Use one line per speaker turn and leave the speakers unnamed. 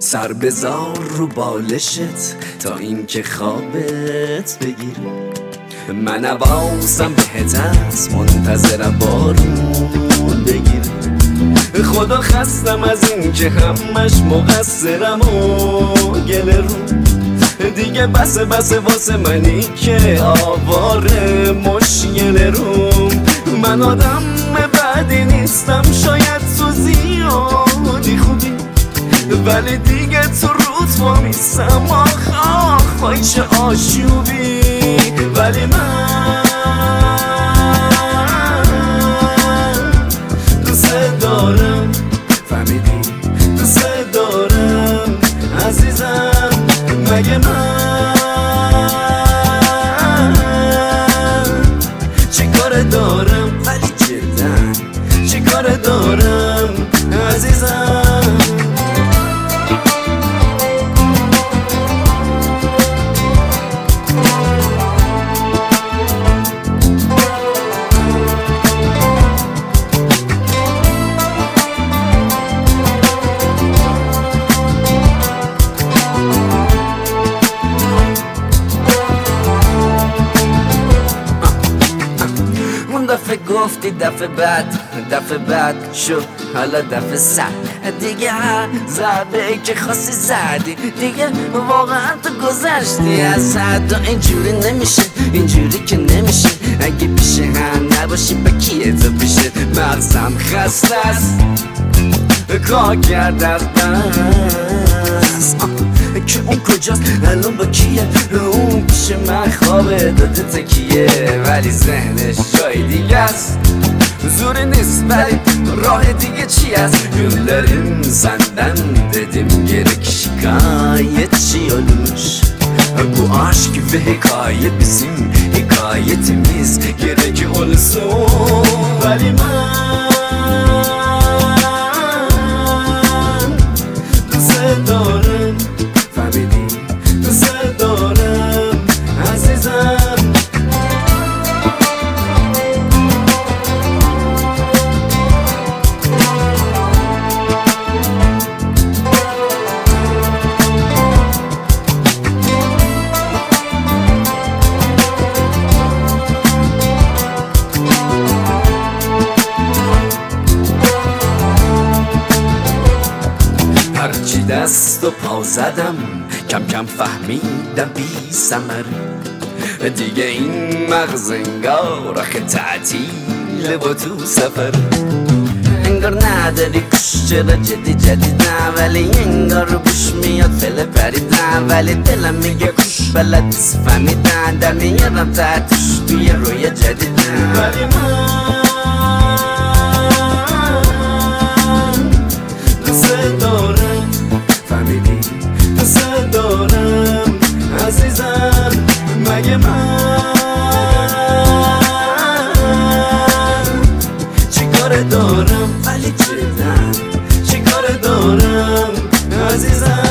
سر بذار رو بالشت تا اینکه خوابت بگیره. من حواسم بهت هست، منتظرم بارون بگیره. خدا خستم از این که همش مقصرم و گله رو. دیگه بسه واسه منی که آواره مشکل روم. من آدم بدی نیستم، شاید تو زیادی خوبی، ولی دیگه تو روت وامیستم. آخ وای چه آشوبی. ولی من دوست دارم، فهمیدی؟ دوست دارم عزیزم. مگه من چی کار دارم؟ ولی جدا چی کار دارم عزیزم؟ دفعه گفتی دفعه بعد شد، حالا دفعه صد دیگه. هر ضربه که خواستی زدی دیگه، واقعا تو گذشتی از حد. و اینجوری که نمیشه. اگه پیش هم نباشی با کیه تو پیشه؟ مغزم خسته است، کار کرده از بس که اون کجاست الان با کیه؟ اون پیش من خوابه داده تکیه، ولی ذهنش جای دیگه است. زوری نیست ولی راه دیگه چی است؟ گل داریم زندن dedim gerek şikayetçi olmuş. Bu aşk ve hikaye bizim hikayetimiz, gerek olsun. Veli ben دوست دارم، فهمیدی؟ دوست دارم عزیزم. هرچی دست و پا زدم کم کم فهمیدم بی ثمره. دیگه این مغز انگار آخه تعطیله با تو سفر. انگار نداری کش، چرا جدیدم، ولی انگار رو بوش میاد فله پریدم. ولی دلم میگه کش بلد نیست فهمیدن، در میارم تحتش توی روی جدیدم. ولی من دوست دارم، فهمیدی؟ دوست دارم عزیزم. مگه من چی کار دارم؟ ولی جدا چی کار دارم عزیزم؟